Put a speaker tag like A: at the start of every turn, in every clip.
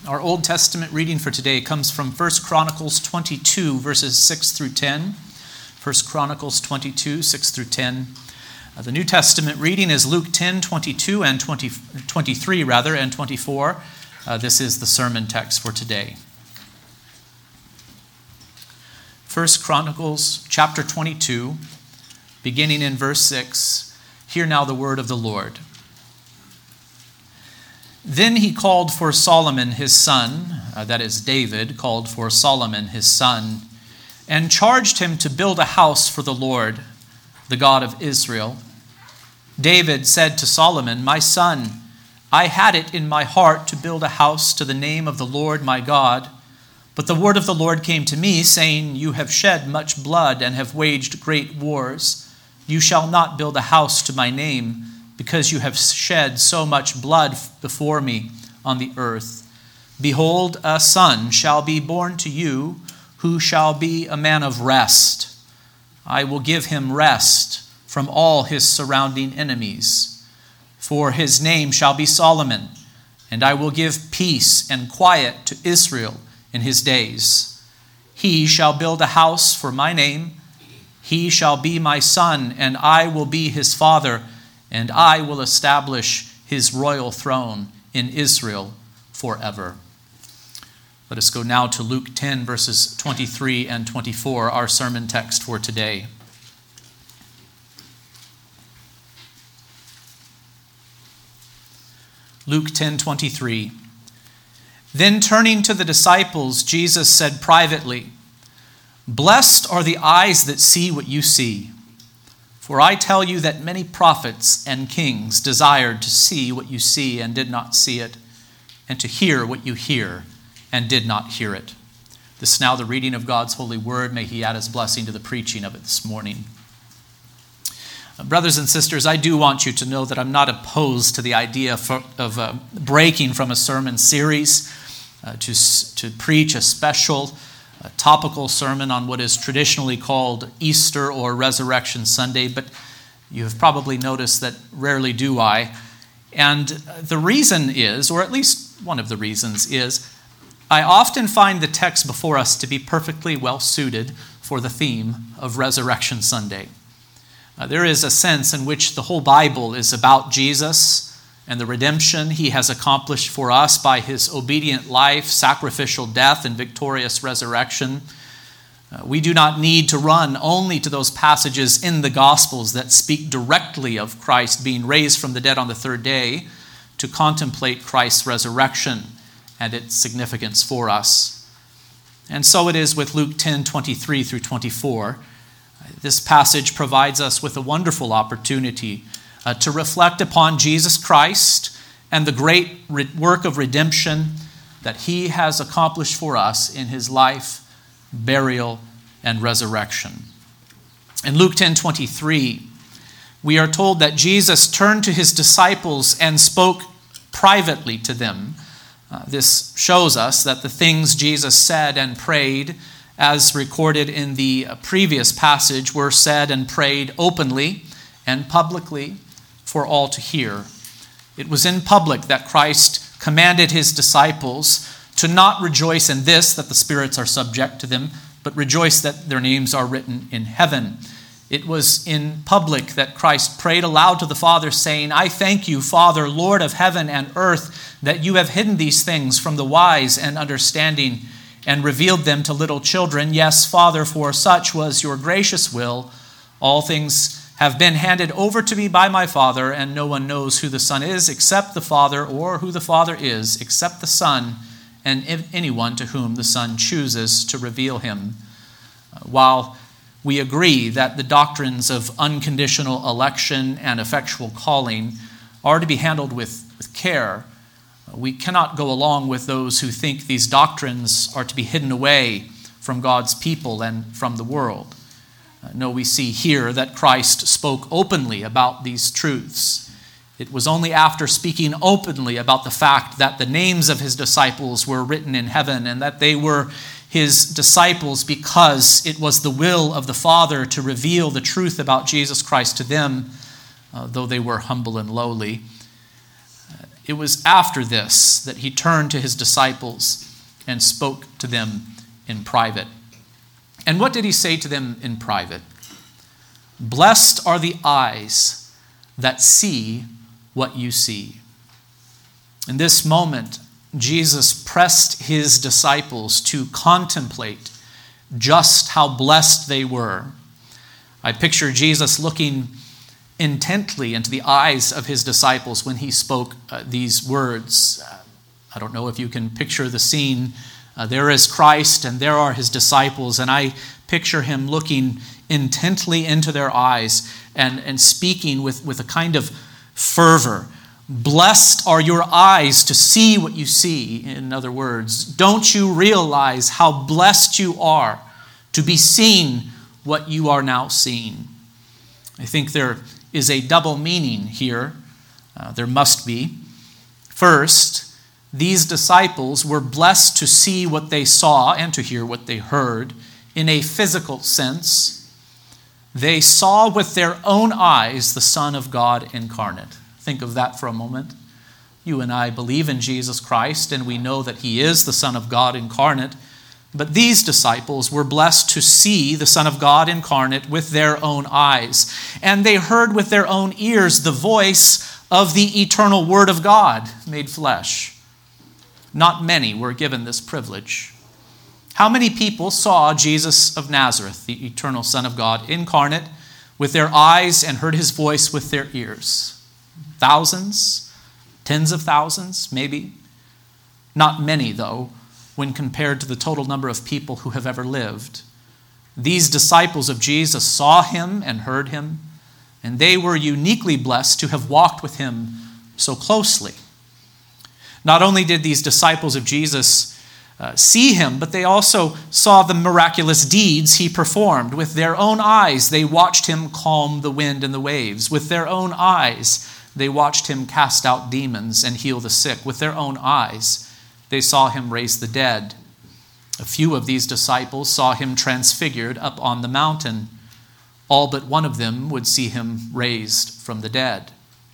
A: Our Old Testament reading for today comes from 1 Chronicles 22, verses 6 through 10. 1 Chronicles 22, 6 through 10. The New Testament reading is Luke 10, 22 and 23 and 24. This is the sermon text for today. 1 Chronicles chapter 22, beginning in verse 6. Hear now the word of the Lord. Then he called for Solomon his son, that is David, called for Solomon his son, and charged him to build a house for the Lord, the God of Israel. David said to Solomon, "My son, I had it in my heart to build a house to the name of the Lord my God. But the word of the Lord came to me, saying, You have shed much blood and have waged great wars. You shall not build a house to my name, because you have shed so much blood before me on the earth. Behold, a son shall be born to you, who shall be a man of rest. I will give him rest from all his surrounding enemies. For his name shall be Solomon, and I will give peace and quiet to Israel in his days. He shall build a house for my name. He shall be my son, and I will be his father, and I will establish his royal throne in Israel forever." Let us go now to Luke 10, verses 23 and 24, our sermon text for today. Luke 10:23. Then turning to the disciples, Jesus said privately, "Blessed are the eyes that see what you see. For I tell you that many prophets and kings desired to see what you see and did not see it, and to hear what you hear and did not hear it." This is now the reading of God's holy word. May he add his blessing to the preaching of it this morning. Brothers and sisters, I do want you to know that I'm not opposed to the idea of breaking from a sermon series to preach a special topical sermon on what is traditionally called Easter or Resurrection Sunday, but you have probably noticed that rarely do I. And the reason is, or at least one of the reasons is, I often find the text before us to be perfectly well suited for the theme of Resurrection Sunday. There is a sense in which the whole Bible is about Jesus and the redemption he has accomplished for us by his obedient life, sacrificial death, and victorious resurrection. We do not need to run only to those passages in the Gospels that speak directly of Christ being raised from the dead on the third day to contemplate Christ's resurrection and its significance for us. And so it is with Luke 10:23 through 24. This passage provides us with a wonderful opportunity to reflect upon Jesus Christ and the great work of redemption that he has accomplished for us in his life, burial, and resurrection. In Luke 10:23, we are told that Jesus turned to his disciples and spoke privately to them. This shows us that the things Jesus said and prayed, as recorded in the previous passage, were said and prayed openly and publicly for all to hear. It was in public that Christ commanded his disciples to not rejoice in this, that the spirits are subject to them, but rejoice that their names are written in heaven. It was in public that Christ prayed aloud to the Father, saying, "I thank you, Father, Lord of heaven and earth, that you have hidden these things from the wise and understanding and revealed them to little children. Yes, Father, for such was your gracious will. All things have been handed over to me by my Father, and no one knows who the Son is except the Father, or who the Father is except the Son, and anyone to whom the Son chooses to reveal him." While we agree that the doctrines of unconditional election and effectual calling are to be handled with care, we cannot go along with those who think these doctrines are to be hidden away from God's people and from the world. No, we see here that Christ spoke openly about these truths. It was only after speaking openly about the fact that the names of his disciples were written in heaven and that they were his disciples because it was the will of the Father to reveal the truth about Jesus Christ to them, though they were humble and lowly. it was after this that he turned to his disciples and spoke to them in private. And what did he say to them in private? Blessed are the eyes that see what you see. In this moment, Jesus pressed his disciples to contemplate just how blessed they were. I picture Jesus looking intently into the eyes of his disciples when he spoke these words. I don't know if you can picture the scene. There is Christ and there are his disciples, and I picture him looking intently into their eyes and speaking with a kind of fervor. Blessed are your eyes to see what you see. In other words, don't you realize how blessed you are to be seeing what you are now seeing? I think there is a double meaning here. There must be. First, these disciples were blessed to see what they saw and to hear what they heard in a physical sense. They saw with their own eyes the Son of God incarnate. Think of that for a moment. You and I believe in Jesus Christ, and we know that he is the Son of God incarnate. But these disciples were blessed to see the Son of God incarnate with their own eyes. And they heard with their own ears the voice of the eternal Word of God made flesh. Not many were given this privilege. How many people saw Jesus of Nazareth, the eternal Son of God incarnate, with their eyes and heard his voice with their ears? Thousands? Tens of thousands, maybe? Not many, though, when compared to the total number of people who have ever lived. These disciples of Jesus saw him and heard him, and they were uniquely blessed to have walked with him so closely. Not only did these disciples of Jesus see him, but they also saw the miraculous deeds he performed. With their own eyes, they watched him calm the wind and the waves. With their own eyes, they watched him cast out demons and heal the sick. With their own eyes, they saw him raise the dead. A few of these disciples saw him transfigured up on the mountain. All but one of them would see him raised from the dead.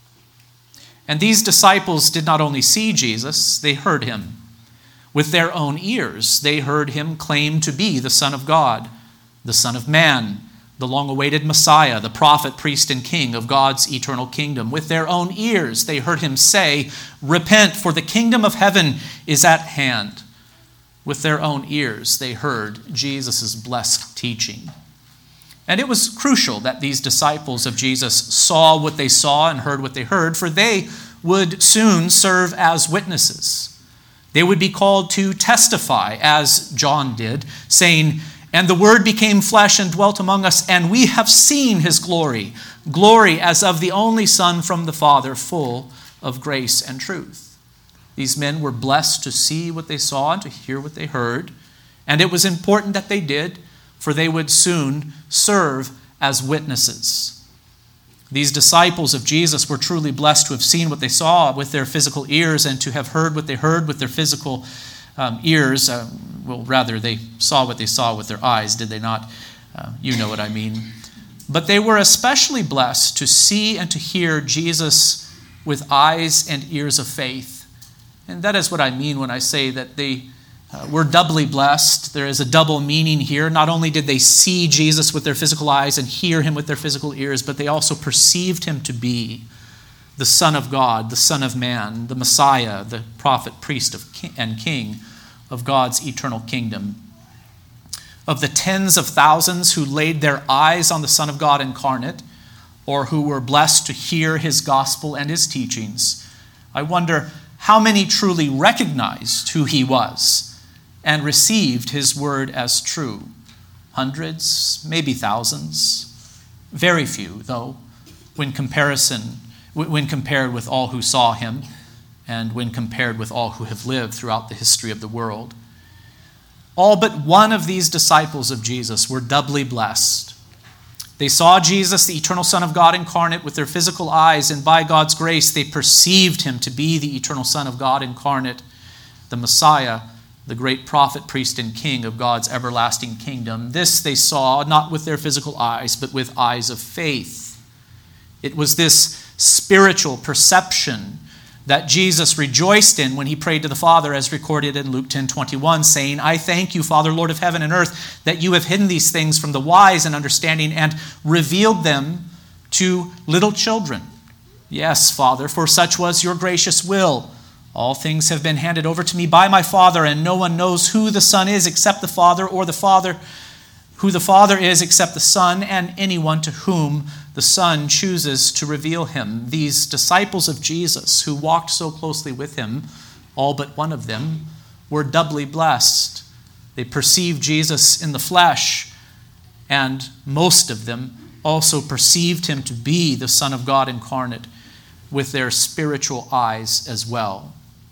A: And these disciples did not only see Jesus, they heard him. With their own ears, they heard him claim to be the Son of God, the Son of Man, the long-awaited Messiah, the prophet, priest, and king of God's eternal kingdom. With their own ears, they heard him say, "Repent, for the kingdom of heaven is at hand." With their own ears, they heard Jesus' blessed teaching. And it was crucial that these disciples of Jesus saw what they saw and heard what they heard, for they would soon serve as witnesses. They would be called to testify, as John did, saying, "And the Word became flesh and dwelt among us, and we have seen his glory, glory as of the only Son from the Father, full of grace and truth." These men were blessed to see what they saw and to hear what they heard, and it was important that they did, for they would soon serve as witnesses. These disciples of Jesus were truly blessed to have seen what they saw with their physical ears and to have heard what they heard with their physical ears. Rather, they saw what they saw with their eyes, did they not? You know what I mean. But they were especially blessed to see and to hear Jesus with eyes and ears of faith. And that is what I mean when I say that they were doubly blessed. There is a double meaning here. Not only did they see Jesus with their physical eyes and hear him with their physical ears, but they also perceived him to be the Son of God, the Son of Man, the Messiah, the prophet, priest and king of God's eternal kingdom. Of the tens of thousands who laid their eyes on the Son of God incarnate, or who were blessed to hear his gospel and his teachings, I wonder how many truly recognized who he was and received his word as true. Hundreds, maybe thousands. Very few, though, when compared with all who saw him and when compared with all who have lived throughout the history of the world. All but one of these disciples of Jesus were doubly blessed. They saw Jesus, the eternal Son of God incarnate, with their physical eyes, and by God's grace, they perceived him to be the eternal Son of God incarnate, the Messiah, the great prophet, priest, and king of God's everlasting kingdom. This they saw not with their physical eyes, but with eyes of faith. It was this spiritual perception that Jesus rejoiced in when he prayed to the Father, as recorded in Luke 10:21, saying, I thank you, Father, Lord of heaven and earth, that you have hidden these things from the wise and understanding and revealed them to little children. Yes, Father, for such was your gracious will. All things have been handed over to me by my Father, and no one knows who the Son is except the Father, or who the Father is except the Son, and anyone to whom the Son chooses to reveal him. These disciples of Jesus who walked so closely with him, all but one of them, were doubly blessed. They perceived Jesus in the flesh, and most of them also perceived him to be the Son of God incarnate with their spiritual eyes as well.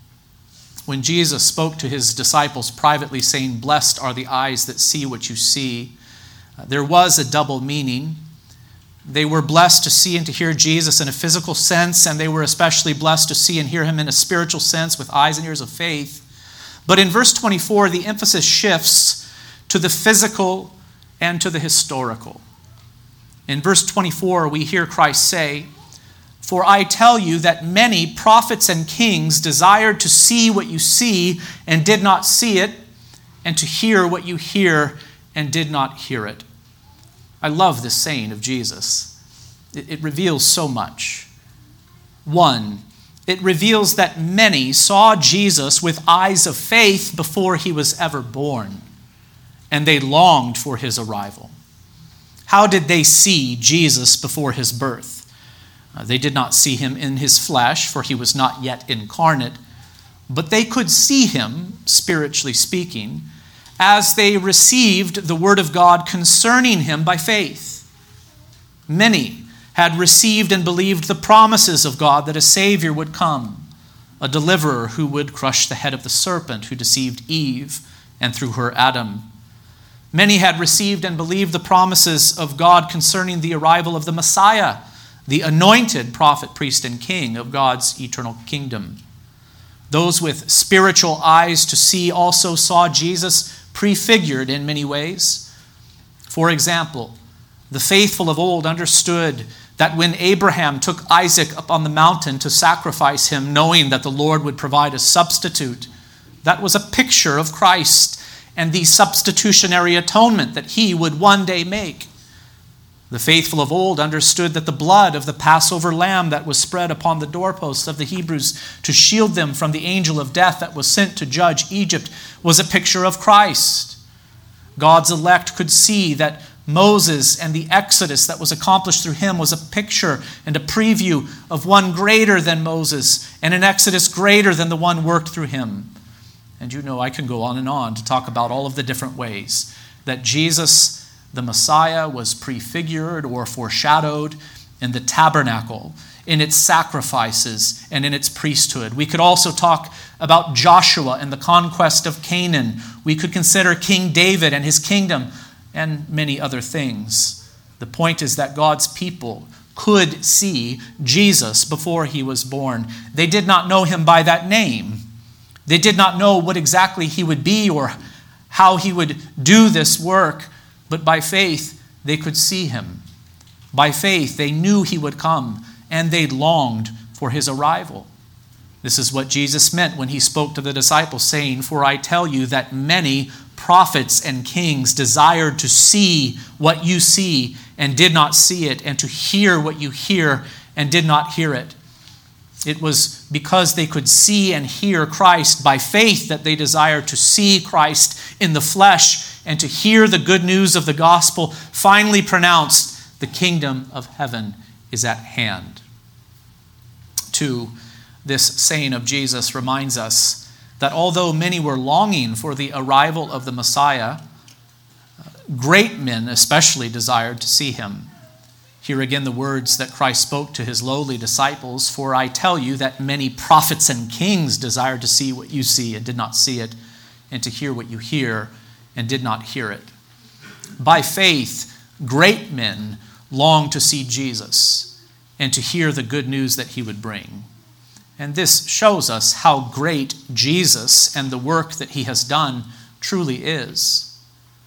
A: When Jesus spoke to his disciples privately, saying, Blessed are the eyes that see what you see, there was a double meaning. They were blessed to see and to hear Jesus in a physical sense, and they were especially blessed to see and hear him in a spiritual sense with eyes and ears of faith. But in verse 24, the emphasis shifts to the physical and to the historical. In verse 24, we hear Christ say, For I tell you that many prophets and kings desired to see what you see and did not see it, and to hear what you hear and did not hear it. I love this saying of Jesus. It reveals so much. One, it reveals that many saw Jesus with eyes of faith before he was ever born, and they longed for his arrival. How did they see Jesus before his birth? They did not see him in his flesh, for he was not yet incarnate, but they could see him, spiritually speaking, as they received the word of God concerning him by faith. Many had received and believed the promises of God that a Savior would come, a deliverer who would crush the head of the serpent who deceived Eve and through her Adam. Many had received and believed the promises of God concerning the arrival of the Messiah, the anointed prophet, priest, and king of God's eternal kingdom. Those with spiritual eyes to see also saw Jesus prefigured in many ways. For example, the faithful of old understood that when Abraham took Isaac up on the mountain to sacrifice him, knowing that the Lord would provide a substitute, that was a picture of Christ and the substitutionary atonement that he would one day make. The faithful of old understood that the blood of the Passover lamb that was spread upon the doorposts of the Hebrews to shield them from the angel of death that was sent to judge Egypt was a picture of Christ. God's elect could see that Moses and the Exodus that was accomplished through him was a picture and a preview of one greater than Moses and an Exodus greater than the one worked through him. And you know, I can go on to talk about all of the different ways that Jesus, the Messiah, was prefigured or foreshadowed in the tabernacle, in its sacrifices, and in its priesthood. We could also talk about Joshua and the conquest of Canaan. We could consider King David and his kingdom and many other things. The point is that God's people could see Jesus before he was born. They did not know him by that name. They did not know what exactly he would be or how he would do this work. But by faith, they could see him. By faith, they knew he would come, and they longed for his arrival. This is what Jesus meant when he spoke to the disciples, saying, For I tell you that many prophets and kings desired to see what you see and did not see it, and to hear what you hear and did not hear it. It was because they could see and hear Christ by faith that they desired to see Christ in the flesh and to hear the good news of the gospel finally pronounced, the kingdom of heaven is at hand. 2, this saying of Jesus reminds us that although many were longing for the arrival of the Messiah, great men especially desired to see him. Here again the words that Christ spoke to his lowly disciples, For I tell you that many prophets and kings desired to see what you see and did not see it, and to hear what you hear and did not hear it. By faith, great men longed to see Jesus and to hear the good news that he would bring. And this shows us how great Jesus and the work that he has done truly is.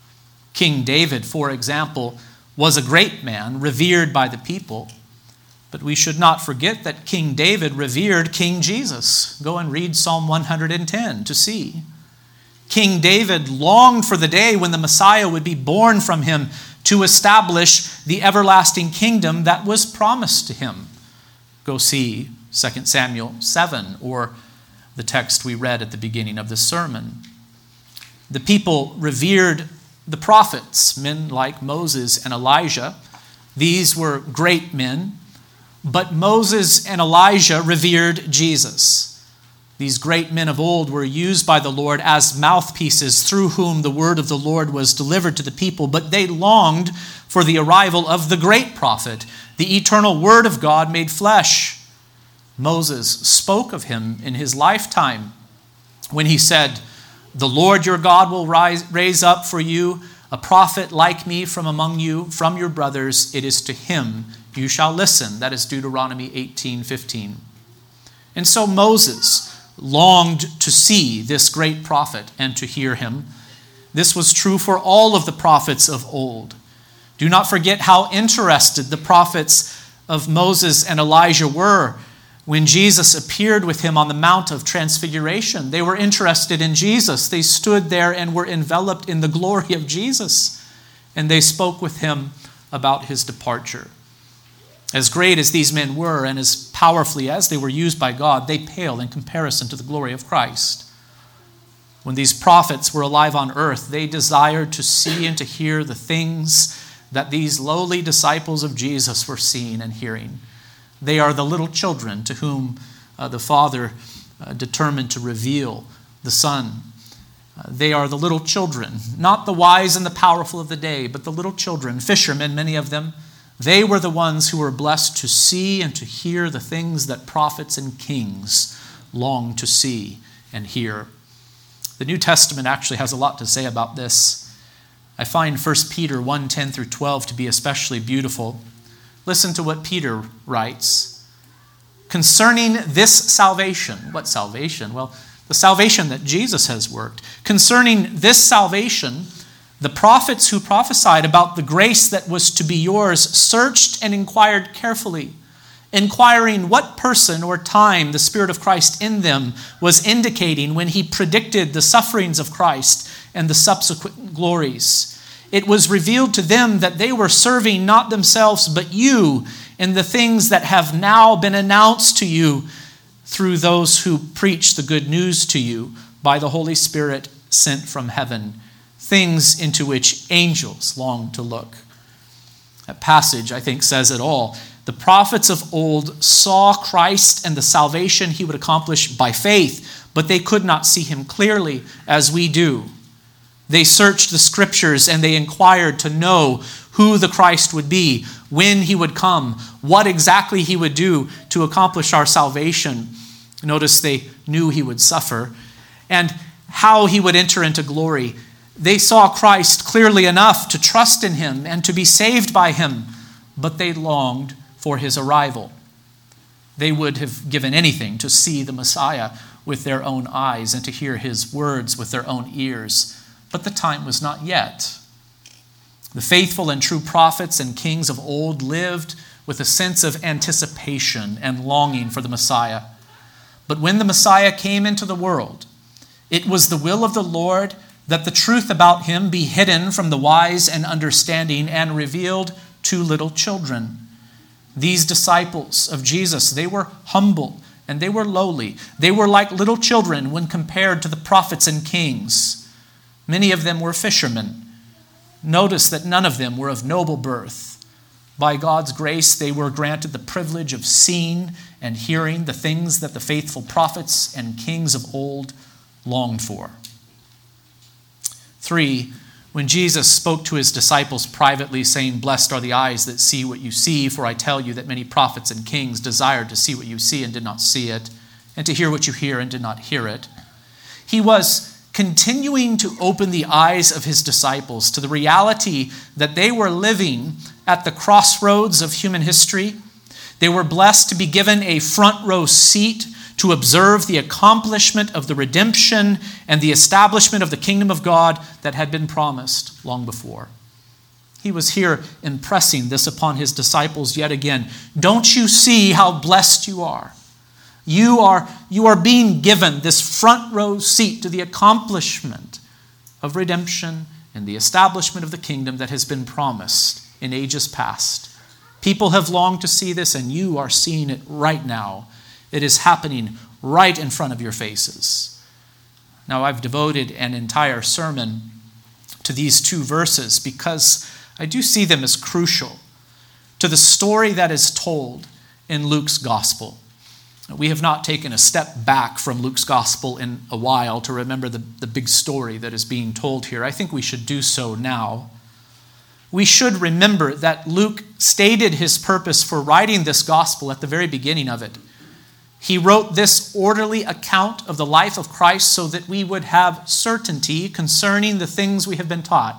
A: King David, for example, was a great man, revered by the people, But we should not forget that King David revered King Jesus. Go and read Psalm 110 to see. King David longed for the day when the Messiah would be born from him to establish the everlasting kingdom that was promised to him. Go see 2 Samuel 7, or the text we read at the beginning of the sermon. The people revered the prophets, men like Moses and Elijah. These were great men, but Moses and Elijah revered Jesus. These great men of old were used by the Lord as mouthpieces through whom the word of the Lord was delivered to the people, but they longed for the arrival of the great prophet, the eternal word of God made flesh. Moses spoke of him in his lifetime when he said, "The Lord your God will raise up for you a prophet like me from among you, from your brothers. It is to him you shall listen." That is Deuteronomy 18:15. And so Moses longed to see this great prophet and to hear him. This was true for all of the prophets of old. Do not forget how interested the prophets of Moses and Elijah were when Jesus appeared with him on the Mount of Transfiguration. They were interested in Jesus. They stood there and were enveloped in the glory of Jesus, and they spoke with him about his departure. As great as these men were and as powerfully as they were used by God, they pale in comparison to the glory of Christ. When these prophets were alive on earth, they desired to see and to hear the things that these lowly disciples of Jesus were seeing and hearing. They are the little children to whom the Father determined to reveal the Son. They are the little children, not the wise and the powerful of the day, but the little children, fishermen, many of them. They were the ones who were blessed to see and to hear the things that prophets and kings long to see and hear. The New Testament actually has a lot to say about this. I find 1 Peter 1:10 through 12 to be especially beautiful. Listen to what Peter writes. Concerning this salvation, what salvation? Well, the salvation that Jesus has worked. Concerning this salvation, the prophets who prophesied about the grace that was to be yours searched and inquired carefully, inquiring what person or time the Spirit of Christ in them was indicating when he predicted the sufferings of Christ and the subsequent glories. It was revealed to them that they were serving not themselves but you in the things that have now been announced to you through those who preach the good news to you by the Holy Spirit sent from heaven, things into which angels long to look. That passage, I think, says it all. The prophets of old saw Christ and the salvation he would accomplish by faith, but they could not see him clearly as we do. They searched the scriptures and they inquired to know who the Christ would be, when he would come, what exactly he would do to accomplish our salvation. Notice they knew he would suffer, and how he would enter into glory. They saw Christ clearly enough to trust in him and to be saved by him, but they longed for his arrival. They would have given anything to see the Messiah with their own eyes and to hear his words with their own ears. But the time was not yet. The faithful and true prophets and kings of old lived with a sense of anticipation and longing for the Messiah. But when the Messiah came into the world, it was the will of the Lord that the truth about him be hidden from the wise and understanding and revealed to little children. These disciples of Jesus, they were humble and they were lowly. They were like little children when compared to the prophets and kings. Many of them were fishermen. Notice that none of them were of noble birth. By God's grace, they were granted the privilege of seeing and hearing the things that the faithful prophets and kings of old longed for. 3, when Jesus spoke to his disciples privately, saying, "Blessed are the eyes that see what you see, for I tell you that many prophets and kings desired to see what you see and did not see it, and to hear what you hear and did not hear it," he was continuing to open the eyes of his disciples to the reality that they were living at the crossroads of human history. They were blessed to be given a front row seat to observe the accomplishment of the redemption and the establishment of the kingdom of God that had been promised long before. He was here impressing this upon his disciples yet again. Don't you see how blessed you are? You are being given this front row seat to the accomplishment of redemption and the establishment of the kingdom that has been promised in ages past. People have longed to see this, and you are seeing it right now. It is happening right in front of your faces. Now, I've devoted an entire sermon to these two verses because I do see them as crucial to the story that is told in Luke's gospel. We have not taken a step back from Luke's gospel in a while to remember the big story that is being told here. I think we should do so now. We should remember that Luke stated his purpose for writing this gospel at the very beginning of it. He wrote this orderly account of the life of Christ so that we would have certainty concerning the things we have been taught.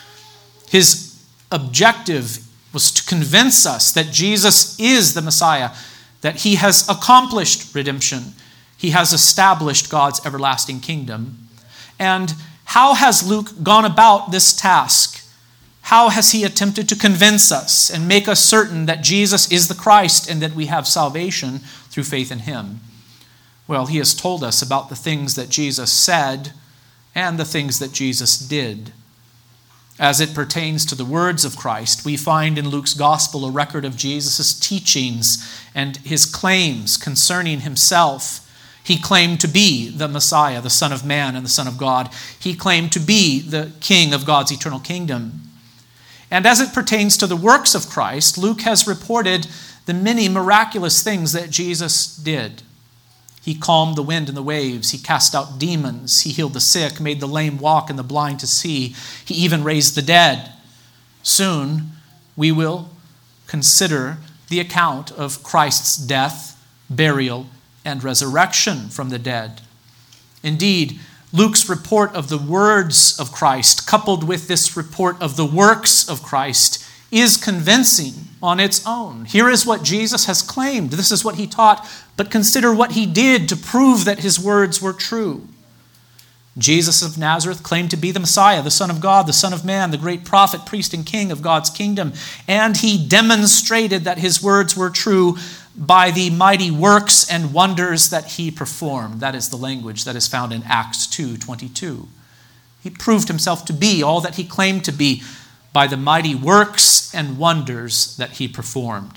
A: His objective was to convince us that Jesus is the Messiah, that he has accomplished redemption. He has established God's everlasting kingdom. And how has Luke gone about this task? How has he attempted to convince us and make us certain that Jesus is the Christ and that we have salvation through faith in him? Well, he has told us about the things that Jesus said and the things that Jesus did. As it pertains to the words of Christ, we find in Luke's gospel a record of Jesus' teachings and his claims concerning himself. He claimed to be the Messiah, the Son of Man and the Son of God. He claimed to be the King of God's eternal kingdom. And as it pertains to the works of Christ, Luke has reported the many miraculous things that Jesus did. He calmed the wind and the waves. He cast out demons. He healed the sick, made the lame walk and the blind to see. He even raised the dead. Soon we will consider the account of Christ's death, burial, and resurrection from the dead. Indeed, Luke's report of the words of Christ, coupled with this report of the works of Christ, is convincing on its own. Here is what Jesus has claimed. This is what he taught, but consider what he did to prove that his words were true. Jesus of Nazareth claimed to be the Messiah, the Son of God, the Son of Man, the great prophet, priest, and king of God's kingdom. And he demonstrated that his words were true by the mighty works and wonders that he performed. That is the language that is found in Acts 2:22. He proved himself to be all that he claimed to be by the mighty works and wonders that he performed.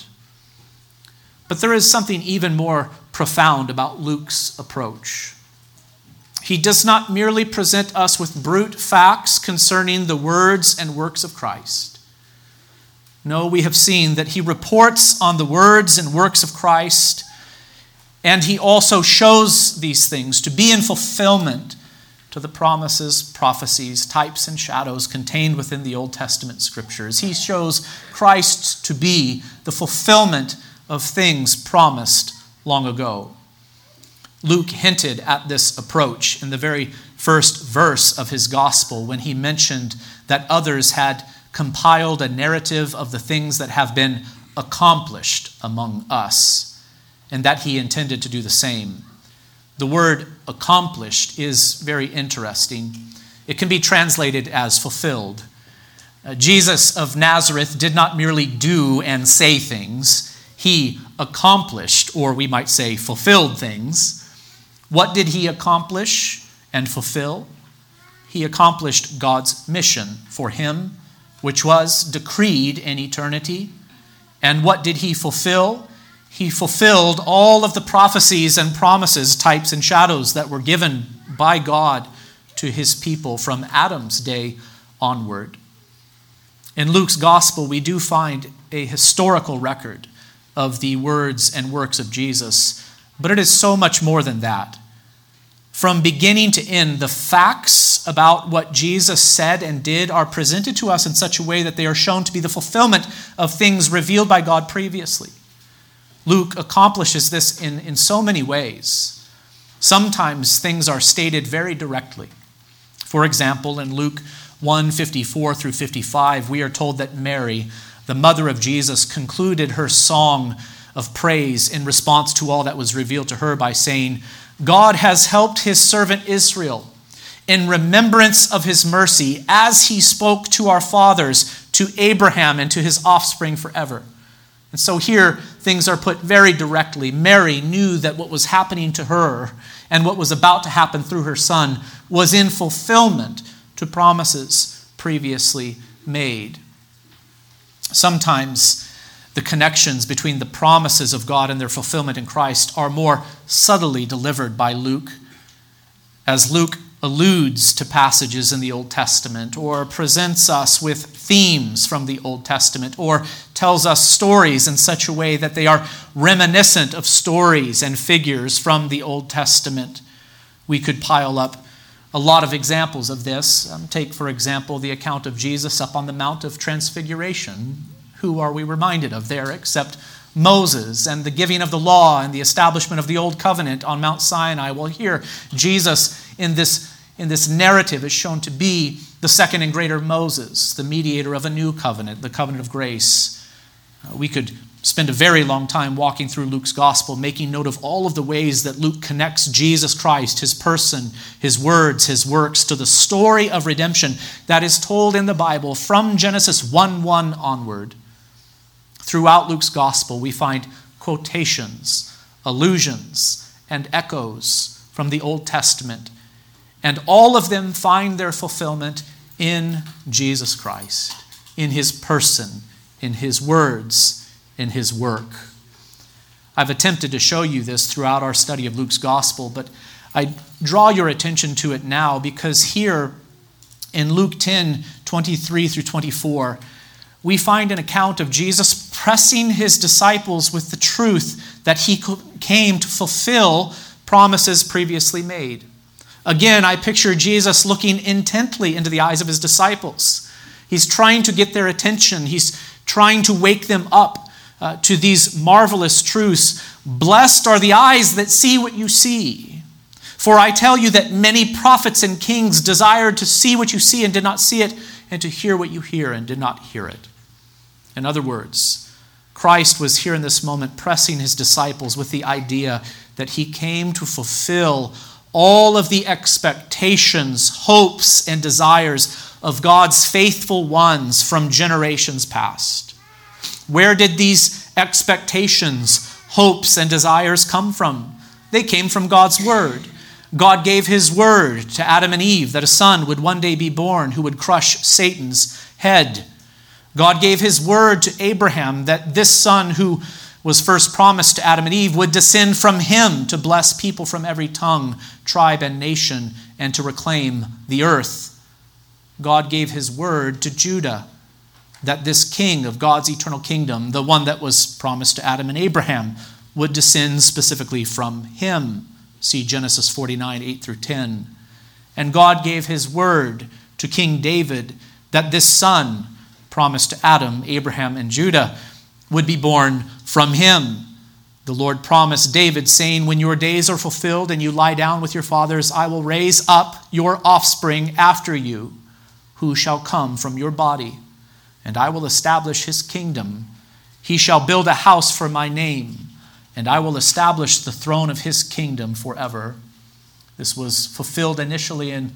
A: But there is something even more profound about Luke's approach. He does not merely present us with brute facts concerning the words and works of Christ. No, we have seen that he reports on the words and works of Christ, and he also shows these things to be in fulfillment to the promises, prophecies, types, and shadows contained within the Old Testament scriptures. He shows Christ to be the fulfillment of things promised long ago. Luke hinted at this approach in the very first verse of his gospel when he mentioned that others had compiled a narrative of the things that have been accomplished among us, and that he intended to do the same. The word accomplished is very interesting. It can be translated as fulfilled. Jesus of Nazareth did not merely do and say things. He accomplished, or we might say fulfilled things. What did he accomplish and fulfill? He accomplished God's mission for him, which was decreed in eternity. And what did he fulfill? He fulfilled all of the prophecies and promises, types and shadows that were given by God to his people from Adam's day onward. In Luke's gospel, we do find a historical record of the words and works of Jesus, but it is so much more than that. From beginning to end, the facts about what Jesus said and did are presented to us in such a way that they are shown to be the fulfillment of things revealed by God previously. Luke accomplishes this in so many ways. Sometimes things are stated very directly. For example, in Luke 1:54 through 55, we are told that Mary, the mother of Jesus, concluded her song of praise in response to all that was revealed to her by saying, "God has helped his servant Israel in remembrance of his mercy, as he spoke to our fathers, to Abraham and to his offspring forever. And so here things are put very directly. Mary knew that what was happening to her and what was about to happen through her son was in fulfillment to promises previously made. Sometimes the connections between the promises of God and their fulfillment in Christ are more subtly delivered by Luke, as Luke alludes to passages in the Old Testament or presents us with themes from the Old Testament or tells us stories in such a way that they are reminiscent of stories and figures from the Old Testament. We could pile up a lot of examples of this. Take, for example, the account of Jesus up on the Mount of Transfiguration. Who are we reminded of there except Moses and the giving of the law and the establishment of the Old Covenant on Mount Sinai? Well, here, Jesus in this narrative is shown to be the second and greater Moses, the mediator of a new covenant, the covenant of grace. We could spend a very long time walking through Luke's gospel, making note of all of the ways that Luke connects Jesus Christ, his person, his words, his works, to the story of redemption that is told in the Bible from Genesis 1:1 onward. Throughout Luke's gospel, we find quotations, allusions, and echoes from the Old Testament, and all of them find their fulfillment in Jesus Christ, in his person, in his words, in his work. I've attempted to show you this throughout our study of Luke's gospel, but I draw your attention to it now because here in Luke 10:23 through 24, we find an account of Jesus pressing his disciples with the truth that he came to fulfill promises previously made. Again, I picture Jesus looking intently into the eyes of his disciples. He's trying to get their attention. He's trying to wake them up to these marvelous truths. Blessed are the eyes that see what you see. For I tell you that many prophets and kings desired to see what you see and did not see it, and to hear what you hear and did not hear it. In other words, Christ was here in this moment pressing his disciples with the idea that he came to fulfill all of the expectations, hopes, and desires of God's faithful ones from generations past. Where did these expectations, hopes, and desires come from? They came from God's word. God gave his word to Adam and Eve that a son would one day be born who would crush Satan's head. God gave his word to Abraham that this son who was first promised to Adam and Eve would descend from him to bless people from every tongue, tribe, and nation, and to reclaim the earth. God gave his word to Judah that this king of God's eternal kingdom, the one that was promised to Adam and Abraham, would descend specifically from him. See Genesis 49, 8 through 10. And God gave his word to King David that this son, promised to Adam, Abraham, and Judah, would be born from him. The Lord promised David, saying, when your days are fulfilled and you lie down with your fathers, I will raise up your offspring after you, who shall come from your body, and I will establish his kingdom. He shall build a house for my name, and I will establish the throne of his kingdom forever. This was fulfilled initially in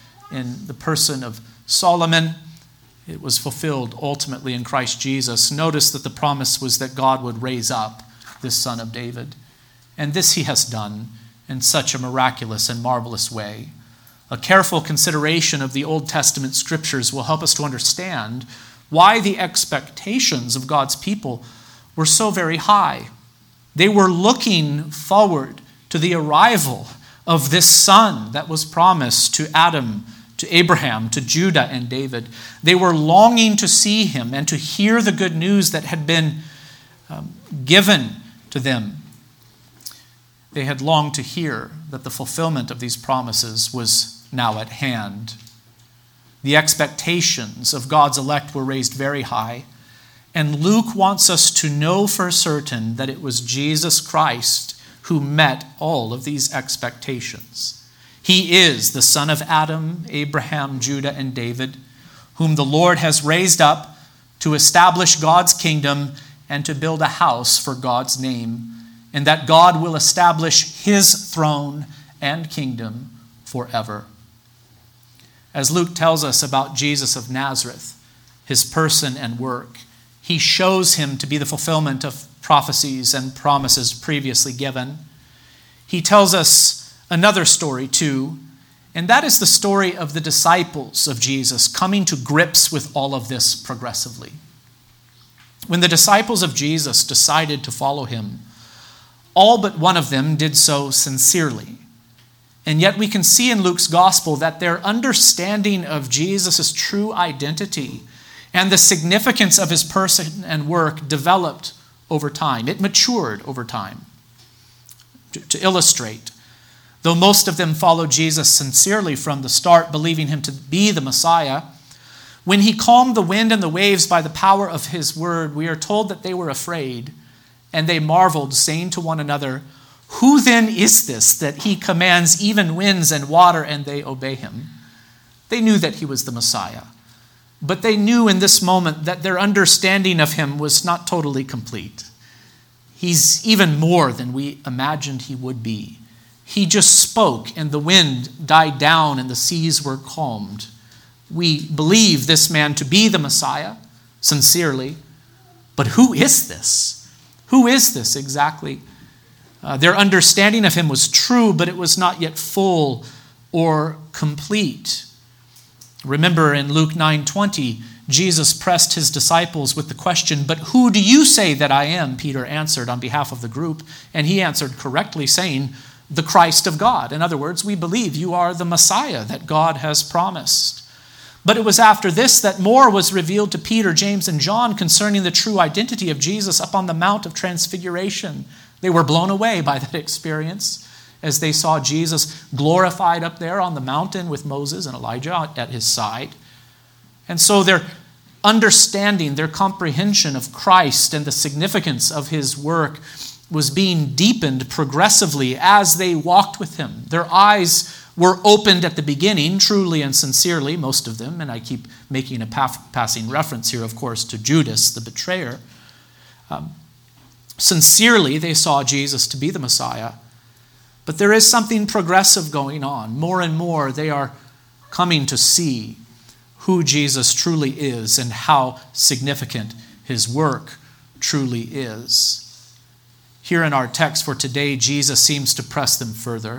A: the person of Solomon. It was fulfilled ultimately in Christ Jesus. Notice that the promise was that God would raise up this son of David. And this he has done in such a miraculous and marvelous way. A careful consideration of the Old Testament scriptures will help us to understand why the expectations of God's people were so very high. They were looking forward to the arrival of this son that was promised to Adam, to Abraham, to Judah, and David. They were longing to see him and to hear the good news that had been given to them. They had longed to hear that the fulfillment of these promises was now at hand. The expectations of God's elect were raised very high, and Luke wants us to know for certain that it was Jesus Christ who met all of these expectations. He is the son of Adam, Abraham, Judah, and David, whom the Lord has raised up to establish God's kingdom and to build a house for God's name, and that God will establish his throne and kingdom forever. As Luke tells us about Jesus of Nazareth, his person and work. He shows him to be the fulfillment of prophecies and promises previously given. He tells us another story too, and that is the story of the disciples of Jesus coming to grips with all of this progressively. When the disciples of Jesus decided to follow him, all but one of them did so sincerely. And yet we can see in Luke's gospel that their understanding of Jesus' true identity and the significance of his person and work developed over time. It matured over time. To illustrate, though most of them followed Jesus sincerely from the start, believing him to be the Messiah, when he calmed the wind and the waves by the power of his word, we are told that they were afraid, and they marveled, saying to one another, "Who then is this that he commands even winds and water, and they obey him?" They knew that he was the Messiah, but they knew in this moment that their understanding of him was not totally complete. He's even more than we imagined he would be. He just spoke, and the wind died down, and the seas were calmed. We believe this man to be the Messiah, sincerely, but who is this? Who is this exactly? Their understanding of him was true, but it was not yet full or complete. Remember in Luke 9:20, Jesus pressed his disciples with the question, "But who do you say that I am?" Peter answered on behalf of the group, and he answered correctly, saying, "The Christ of God." In other words, we believe you are the Messiah that God has promised. But it was after this that more was revealed to Peter, James, and John concerning the true identity of Jesus up on the Mount of Transfiguration. They were blown away by that experience as they saw Jesus glorified up there on the mountain with Moses and Elijah at his side. And so their understanding, their comprehension of Christ and the significance of his work was being deepened progressively as they walked with him. Their eyes were opened at the beginning, truly and sincerely, most of them, and I keep making a passing reference here, of course, to Judas, the betrayer. Sincerely, they saw Jesus to be the Messiah, but there is something progressive going on. More and more, they are coming to see who Jesus truly is and how significant his work truly is. Here in our text for today, Jesus seems to press them further.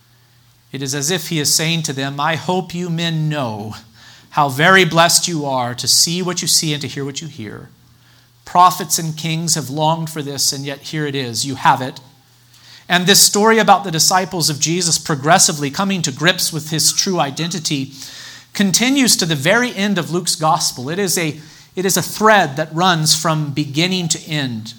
A: It is as if he is saying to them, "I hope you men know how very blessed you are to see what you see and to hear what you hear. Prophets and kings have longed for this, and yet here it is. You have it." And this story about the disciples of Jesus progressively coming to grips with his true identity continues to the very end of Luke's gospel. It is a thread that runs from beginning to end.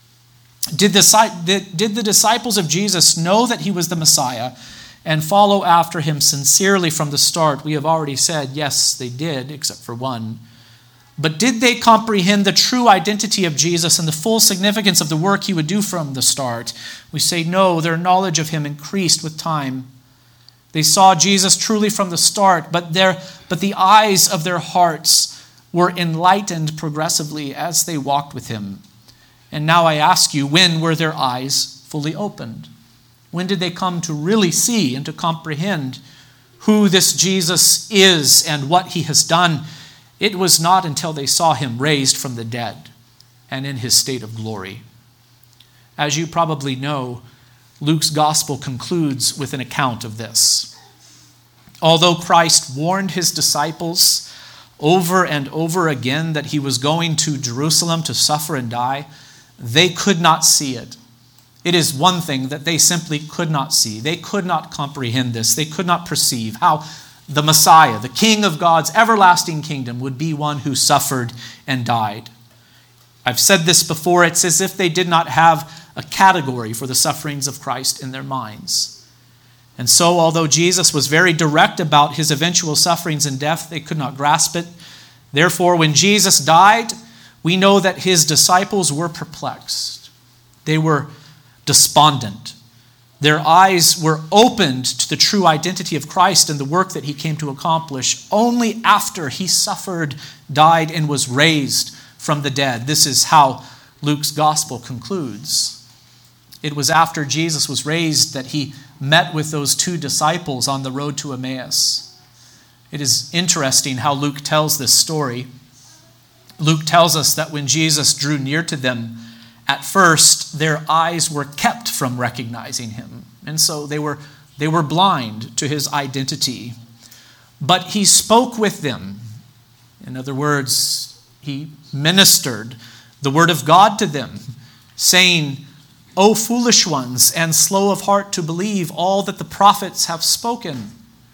A: Did the disciples of Jesus know that he was the Messiah and follow after him sincerely from the start? We have already said, yes, they did, except for one. But did they comprehend the true identity of Jesus and the full significance of the work he would do from the start? We say no, their knowledge of him increased with time. They saw Jesus truly from the start, but the eyes of their hearts were enlightened progressively as they walked with him. And now I ask you, when were their eyes fully opened? When did they come to really see and to comprehend who this Jesus is and what he has done? It was not until they saw him raised from the dead and in his state of glory. As you probably know, Luke's gospel concludes with an account of this. Although Christ warned his disciples over and over again that he was going to Jerusalem to suffer and die, they could not see it. It is one thing that they simply could not see. They could not comprehend this. They could not perceive how the Messiah, the King of God's everlasting kingdom, would be one who suffered and died. I've said this before. It's as if they did not have a category for the sufferings of Christ in their minds. And so, although Jesus was very direct about his eventual sufferings and death, they could not grasp it. Therefore, when Jesus died, we know that his disciples were perplexed. They were despondent. Their eyes were opened to the true identity of Christ and the work that he came to accomplish only after he suffered, died, and was raised from the dead. This is how Luke's gospel concludes. It was after Jesus was raised that he met with those two disciples on the road to Emmaus. It is interesting how Luke tells this story. Luke tells us that when Jesus drew near to them, at first their eyes were kept from recognizing him. And so they were blind to his identity. But he spoke with them. In other words, he ministered the word of God to them, saying, "O foolish ones, and slow of heart to believe all that the prophets have spoken.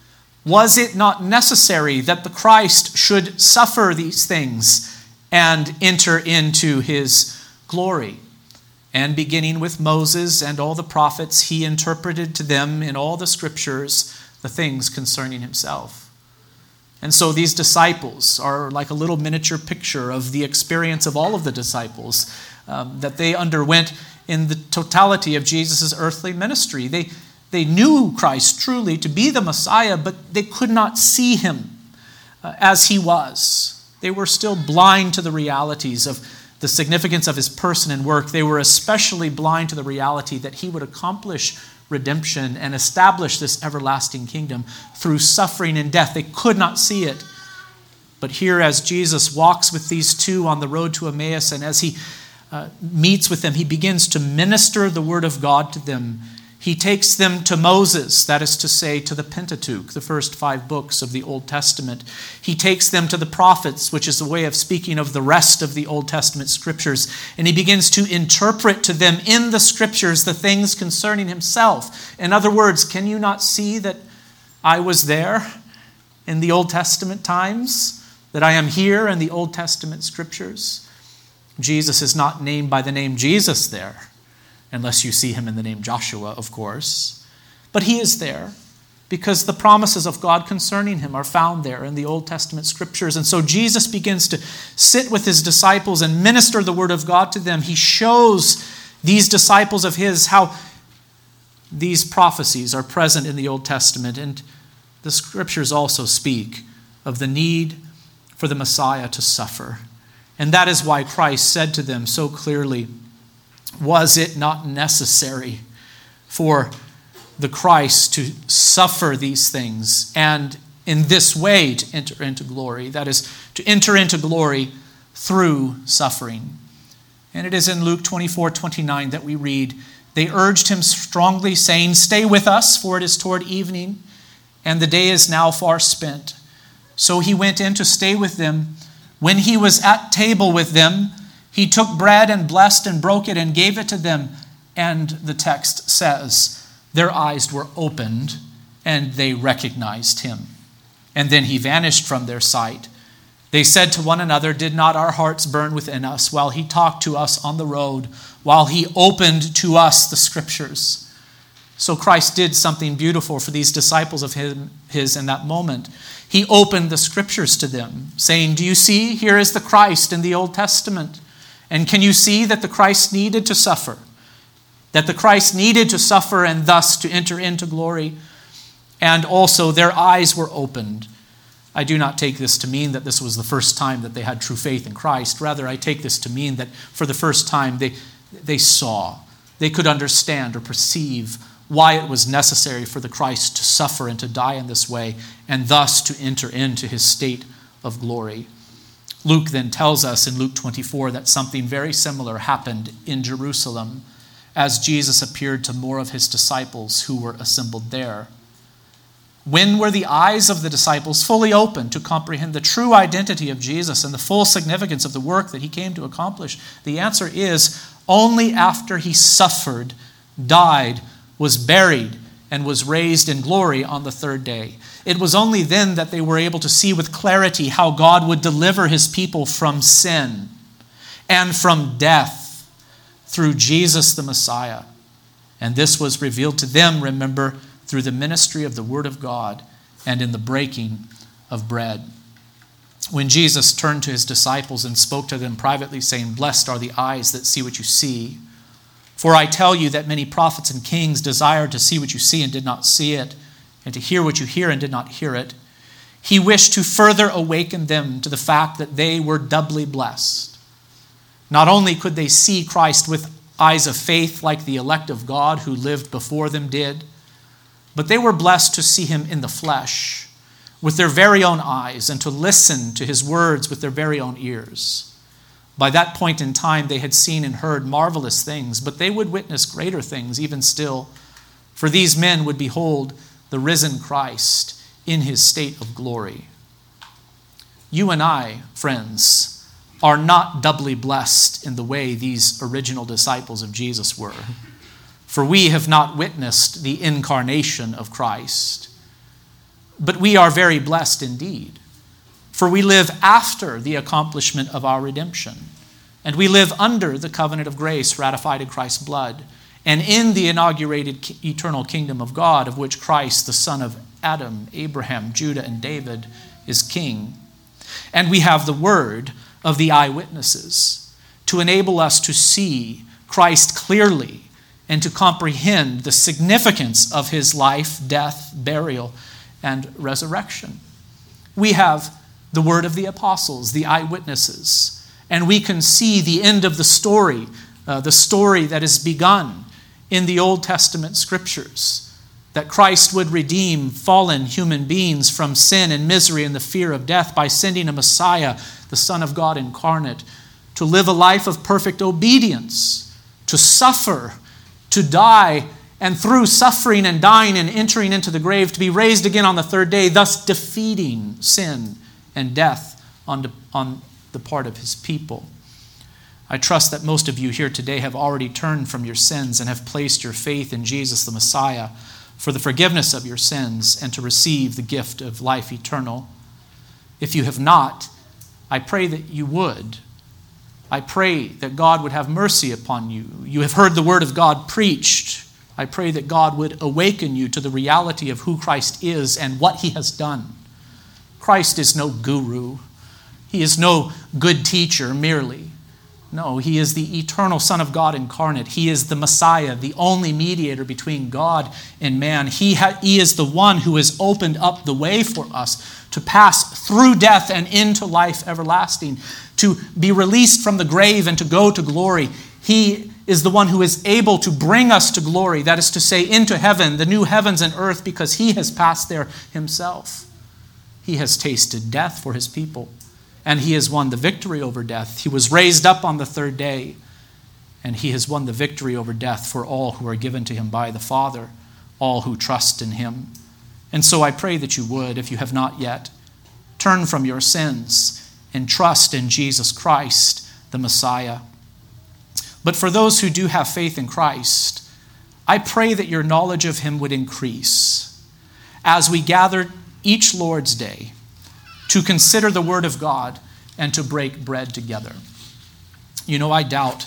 A: Was it not necessary that the Christ should suffer these things and enter into his glory?" And beginning with Moses and all the prophets, he interpreted to them in all the scriptures the things concerning himself. And so these disciples are like a little miniature picture of the experience of all of the disciples that they underwent in the totality of Jesus' earthly ministry. They knew Christ truly to be the Messiah, but they could not see him as he was. They were still blind to the realities of the significance of his person and work. They were especially blind to the reality that he would accomplish redemption and establish this everlasting kingdom through suffering and death. They could not see it. But here, as Jesus walks with these two on the road to Emmaus, and as he meets with them, he begins to minister the word of God to them. He takes them to Moses, that is to say, to the Pentateuch, the first 5 books of the Old Testament. He takes them to the prophets, which is a way of speaking of the rest of the Old Testament scriptures. And he begins to interpret to them in the scriptures the things concerning himself. In other words, can you not see that I was there in the Old Testament times? That I am here in the Old Testament scriptures? Jesus is not named by the name Jesus there, unless you see him in the name Joshua, of course. But he is there because the promises of God concerning him are found there in the Old Testament scriptures. And so Jesus begins to sit with his disciples and minister the word of God to them. He shows these disciples of his how these prophecies are present in the Old Testament. And the scriptures also speak of the need for the Messiah to suffer. And that is why Christ said to them so clearly, "Was it not necessary for the Christ to suffer these things and in this way to enter into glory?" That is, to enter into glory through suffering. And it is in Luke 24:29 that we read, "They urged him strongly, saying, 'Stay with us, for it is toward evening, and the day is now far spent.' So he went in to stay with them. When he was at table with them, he took bread and blessed and broke it and gave it to them." And the text says, their eyes were opened and they recognized him. And then he vanished from their sight. They said to one another, "Did not our hearts burn within us while he talked to us on the road, while he opened to us the scriptures?" So Christ did something beautiful for these disciples of his in that moment. He opened the scriptures to them, saying, "Do you see? Here is the Christ in the Old Testament. And can you see that the Christ needed to suffer? That the Christ needed to suffer and thus to enter into glory?" And also their eyes were opened. I do not take this to mean that this was the first time that they had true faith in Christ. Rather, I take this to mean that for the first time they saw, they could understand or perceive why it was necessary for the Christ to suffer and to die in this way, and thus to enter into his state of glory. Luke then tells us in Luke 24 that something very similar happened in Jerusalem as Jesus appeared to more of his disciples who were assembled there. When were the eyes of the disciples fully opened to comprehend the true identity of Jesus and the full significance of the work that he came to accomplish? The answer is only after he suffered, died, was buried, and was raised in glory on the 3rd day. It was only then that they were able to see with clarity how God would deliver his people from sin and from death through Jesus the Messiah. And this was revealed to them, remember, through the ministry of the Word of God and in the breaking of bread. When Jesus turned to his disciples and spoke to them privately, saying, "Blessed are the eyes that see what you see. For I tell you that many prophets and kings desired to see what you see and did not see it, and to hear what you hear and did not hear it," he wished to further awaken them to the fact that they were doubly blessed. Not only could they see Christ with eyes of faith like the elect of God who lived before them did, but they were blessed to see him in the flesh with their very own eyes and to listen to his words with their very own ears. By that point in time, they had seen and heard marvelous things, but they would witness greater things even still. For these men would behold the risen Christ in his state of glory. You and I, friends, are not doubly blessed in the way these original disciples of Jesus were. For we have not witnessed the incarnation of Christ. But we are very blessed indeed. For we live after the accomplishment of our redemption. And we live under the covenant of grace ratified in Christ's blood, and in the inaugurated eternal kingdom of God, of which Christ, the son of Adam, Abraham, Judah, and David, is king. And we have the word of the eyewitnesses to enable us to see Christ clearly and to comprehend the significance of his life, death, burial, and resurrection. We have the word of the apostles, the eyewitnesses, and we can see the end of the story that is begun in the Old Testament scriptures, that Christ would redeem fallen human beings from sin and misery and the fear of death by sending a Messiah, the Son of God incarnate, to live a life of perfect obedience, to suffer, to die, and through suffering and dying and entering into the grave, to be raised again on the third day, thus defeating sin and death on the part of his people. I trust that most of you here today have already turned from your sins and have placed your faith in Jesus the Messiah for the forgiveness of your sins and to receive the gift of life eternal. If you have not, I pray that you would. I pray that God would have mercy upon you. You have heard the word of God preached. I pray that God would awaken you to the reality of who Christ is and what he has done. Christ is no guru. He is no good teacher merely. No, he is the eternal Son of God incarnate. He is the Messiah, the only mediator between God and man. He is the one who has opened up the way for us to pass through death and into life everlasting, to be released from the grave and to go to glory. He is the one who is able to bring us to glory, that is to say, into heaven, the new heavens and earth, because he has passed there himself. He has tasted death for his people, and he has won the victory over death. He was raised up on the third day, and he has won the victory over death for all who are given to him by the Father, all who trust in him. And so I pray that you would, if you have not yet, turn from your sins and trust in Jesus Christ, the Messiah. But for those who do have faith in Christ, I pray that your knowledge of him would increase as we gather each Lord's Day to consider the Word of God and to break bread together. You know, I doubt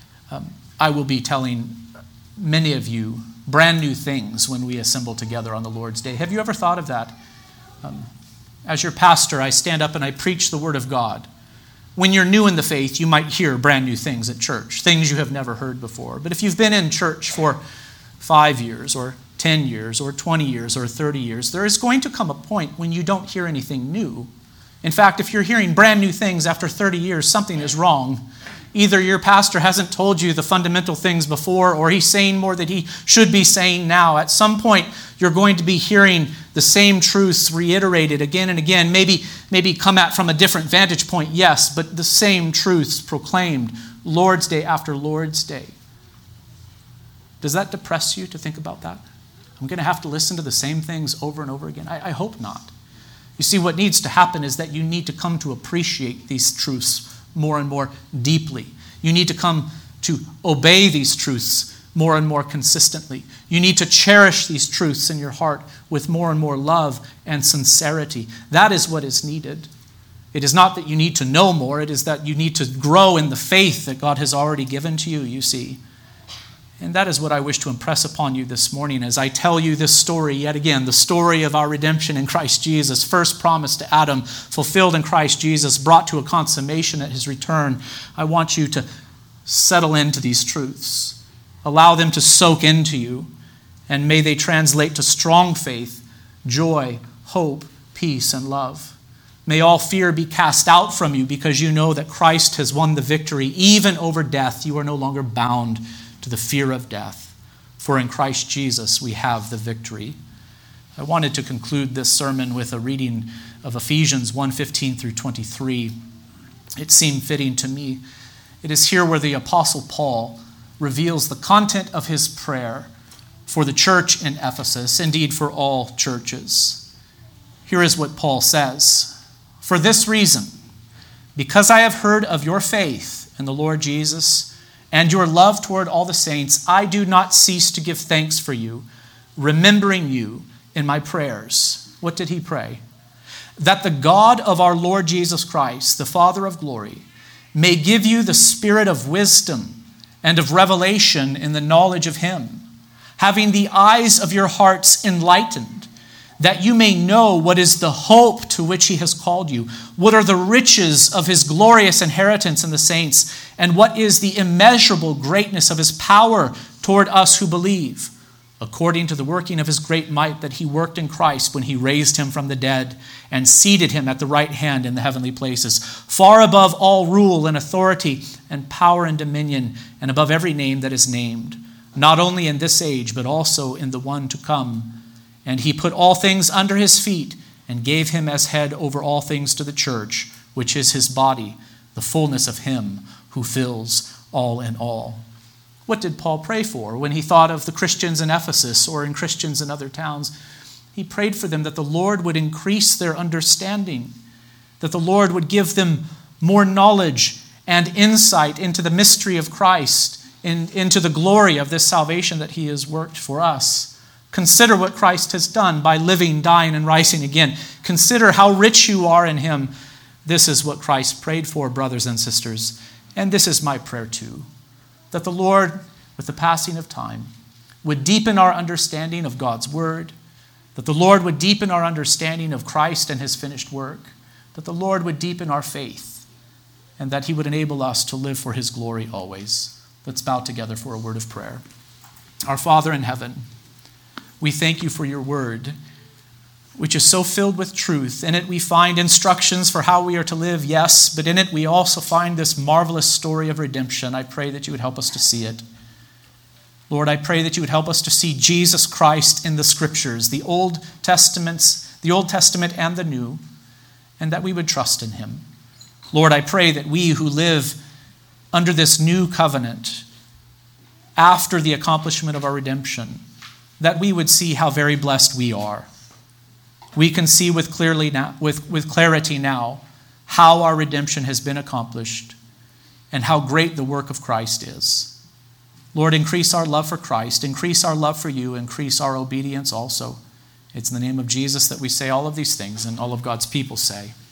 A: I will be telling many of you brand new things when we assemble together on the Lord's Day. Have you ever thought of that? As your pastor, I stand up and I preach the Word of God. When you're new in the faith, you might hear brand new things at church, things you have never heard before. But if you've been in church for 5 years or 10 years or 20 years or 30 years, there is going to come a point when you don't hear anything new. In fact, if you're hearing brand new things after 30 years, something is wrong. Either your pastor hasn't told you the fundamental things before, or he's saying more that he should be saying now. At some point, you're going to be hearing the same truths reiterated again and again, maybe come at from a different vantage point, yes, but the same truths proclaimed Lord's Day after Lord's Day. Does that depress you to think about that? I'm going to have to listen to the same things over and over again. I hope not. You see, what needs to happen is that you need to come to appreciate these truths more and more deeply. You need to come to obey these truths more and more consistently. You need to cherish these truths in your heart with more and more love and sincerity. That is what is needed. It is not that you need to know more. It is that you need to grow in the faith that God has already given to you, you see. And that is what I wish to impress upon you this morning as I tell you this story yet again, the story of our redemption in Christ Jesus, first promised to Adam, fulfilled in Christ Jesus, brought to a consummation at his return. I want you to settle into these truths. Allow them to soak into you, and may they translate to strong faith, joy, hope, peace, and love. May all fear be cast out from you because you know that Christ has won the victory even over death. You are no longer bound to the fear of death, for in Christ Jesus we have the victory. I wanted to conclude this sermon with a reading of Ephesians 1:15 through 23. it seemed fitting to me. It is here where the Apostle Paul reveals the content of his prayer for the church in Ephesus, indeed for all churches. Here is what Paul says. For this reason, because I have heard of your faith in the Lord Jesus and your love toward all the saints, I do not cease to give thanks for you, remembering you in my prayers. What did he pray? That the God of our Lord Jesus Christ, the Father of glory, may give you the spirit of wisdom and of revelation in the knowledge of him, having the eyes of your hearts enlightened, that you may know what is the hope to which he has called you, what are the riches of his glorious inheritance in the saints, and what is the immeasurable greatness of his power toward us who believe, according to the working of his great might that he worked in Christ when he raised him from the dead and seated him at the right hand in the heavenly places, far above all rule and authority and power and dominion, and above every name that is named, not only in this age, but also in the one to come. And he put all things under his feet and gave him as head over all things to the church, which is his body, the fullness of him who fills all in all. What did Paul pray for when he thought of the Christians in Ephesus or in Christians in other towns? He prayed for them that the Lord would increase their understanding, that the Lord would give them more knowledge and insight into the mystery of Christ, into the glory of this salvation that he has worked for us. Consider what Christ has done by living, dying, and rising again. Consider how rich you are in him. This is what Christ prayed for, brothers and sisters. And this is my prayer too, that the Lord, with the passing of time, would deepen our understanding of God's word, that the Lord would deepen our understanding of Christ and his finished work, that the Lord would deepen our faith, and that he would enable us to live for his glory always. Let's bow together for a word of prayer. Our Father in heaven, we thank you for your word, which is so filled with truth. In it we find instructions for how we are to live, yes, but in it we also find this marvelous story of redemption. I pray that you would help us to see it. Lord, I pray that you would help us to see Jesus Christ in the scriptures, the Old Testament and the New, and that we would trust in him. Lord, I pray that we who live under this new covenant, after the accomplishment of our redemption, that we would see how very blessed we are. We can see with clarity now how our redemption has been accomplished and how great the work of Christ is. Lord, increase our love for Christ, increase our love for you, increase our obedience also. It's in the name of Jesus that we say all of these things, and all of God's people say,